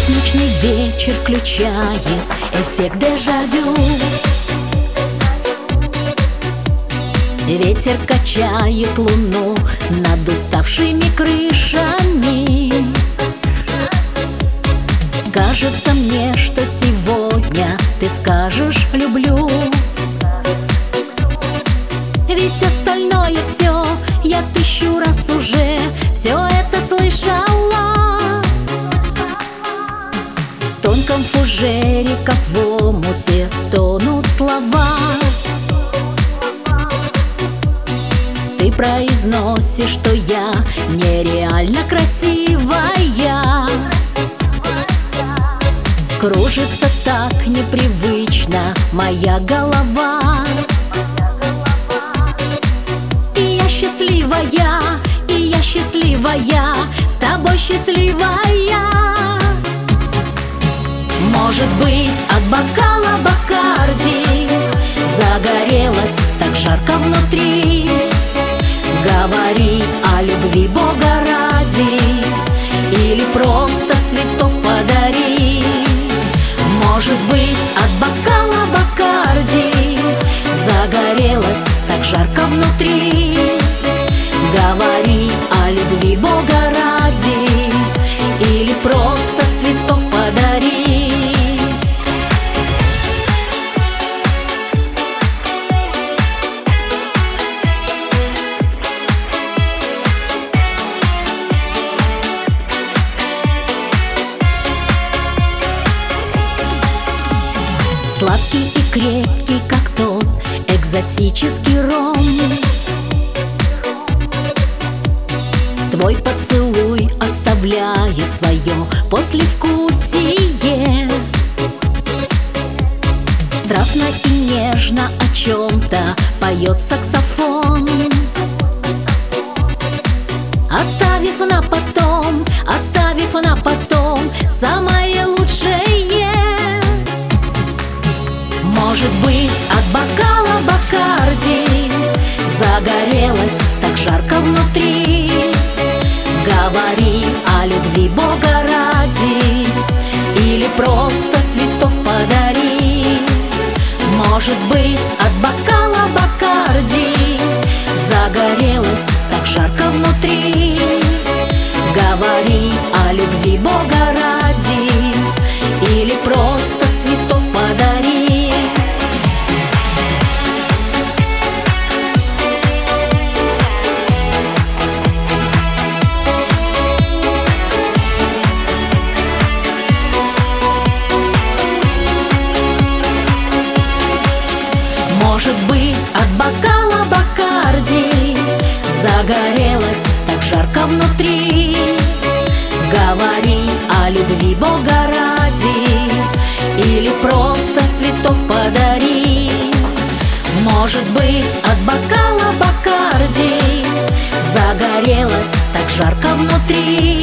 Пятничный вечер включает эффект дежавю. Ветер качает луну над уставшими крышами. Кажется мне, что сегодня ты скажешь «люблю». Ведь остальное все я тысячу раз уже все это слышала. В тонком фужере, как в омуте, тонут слова. Ты произносишь, что я нереально красивая. Кружится так непривычно моя голова. И я счастливая, с тобой счастливая. Может быть, от бокала Бакарди загорелась так жарко внутри. Говори о любви Бога ради, или просто цветов подари. Может быть, от бокала Бакарди загорелась так жарко внутри. Говори о любви Бога ради, или просто цветов подари. Сладкий и крепкий, как тот экзотический ром. Твой поцелуй оставляет свое послевкусие. Страстно и нежно о чем-то поет саксофон. Оставив на потом самое лучшее. Может быть, от бокала Бакарди загорелась так жарко внутри. Говори о любви Бога ради, или просто цветов подари. Может быть, от бокала Бакарди загорелась так жарко внутри. Говори о любви Бога ради, или просто цветов подари. Может быть, от бокала Бакарди загорелась так жарко внутри. Говори о любви Бога ради, или просто цветов подари. Может быть, от бокала Бакарди загорелась так жарко внутри.